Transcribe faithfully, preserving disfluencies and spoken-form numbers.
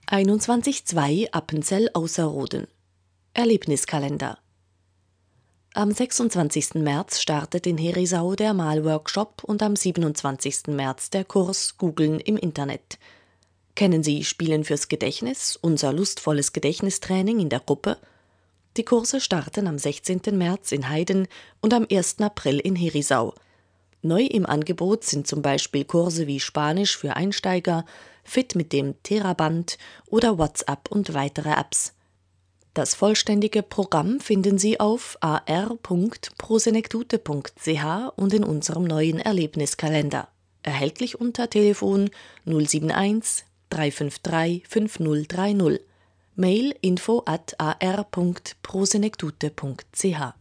einundzwanzig zwei Appenzell Ausserrhoden. Erlebniskalender. Am sechsundzwanzigsten März startet in Herisau der Malworkshop und am siebenundzwanzigsten März der Kurs Googeln im Internet. Kennen Sie Spielen fürs Gedächtnis, unser lustvolles Gedächtnistraining in der Gruppe? Die Kurse starten am sechzehnten März in Heiden und am ersten April in Herisau. Neu im Angebot sind zum Beispiel Kurse wie Spanisch für Einsteiger, Fit mit dem Theraband oder WhatsApp und weitere Apps. Das vollständige Programm finden Sie auf a r punkt prosenektute punkt c h und in unserem neuen Erlebniskalender. Erhältlich unter Telefon null sieben eins drei fünf drei fünf null drei null. Mail info at a r punkt prosenektute punkt c h.